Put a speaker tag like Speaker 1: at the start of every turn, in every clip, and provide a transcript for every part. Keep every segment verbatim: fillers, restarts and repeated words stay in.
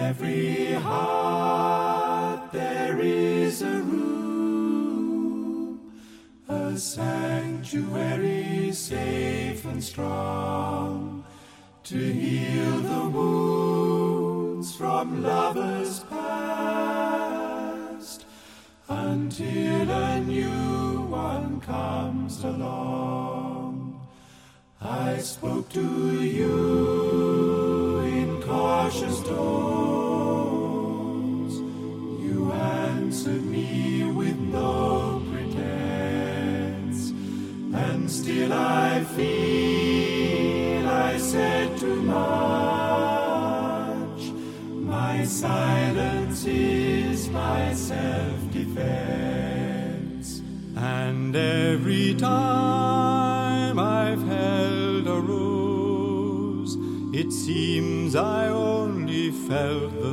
Speaker 1: every heart there is a room, a sanctuary safe and strong, to heal the wounds from lovers past, until a new one comes along. I spoke to you in cautious tones. You answered me with no pretense, and still I feel I said too much. My silence is my self-defense, and every time I've held a rose, it seems I only felt the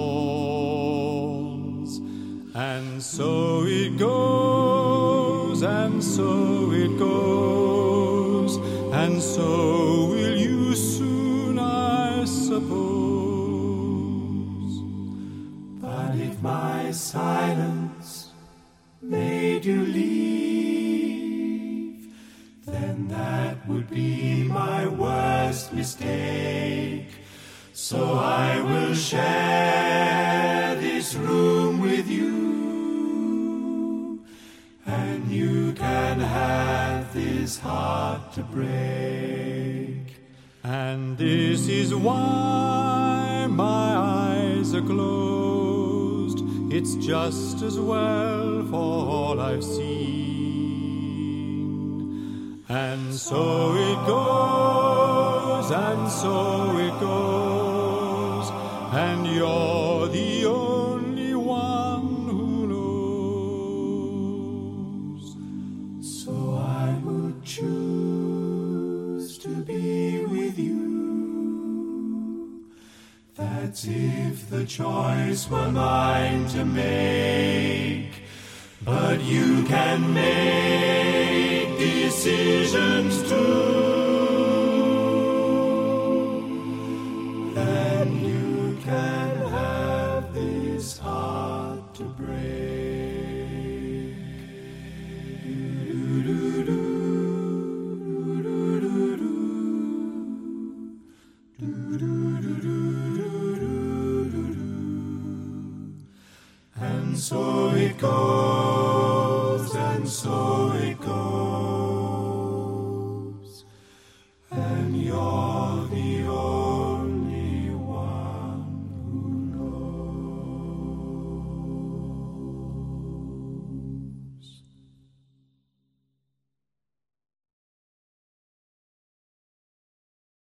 Speaker 1: thorns. And so it goes, and so it goes, and so will you soon, I suppose. But if my silence made you leave, then that would be my worst mistake. So I will share this room with you, and you can have this heart to break. And this is why my eyes are closed. It's just as well for all I've seen. And so it goes, and so it goes, and you're the only one who knows. So I will choose to be with you. That's if the choice were mine to make. But you can make decisions too. And you can have this heart to break. Do-do-do, do-do-do-do, do-do-do-do-do-do. And so it goes.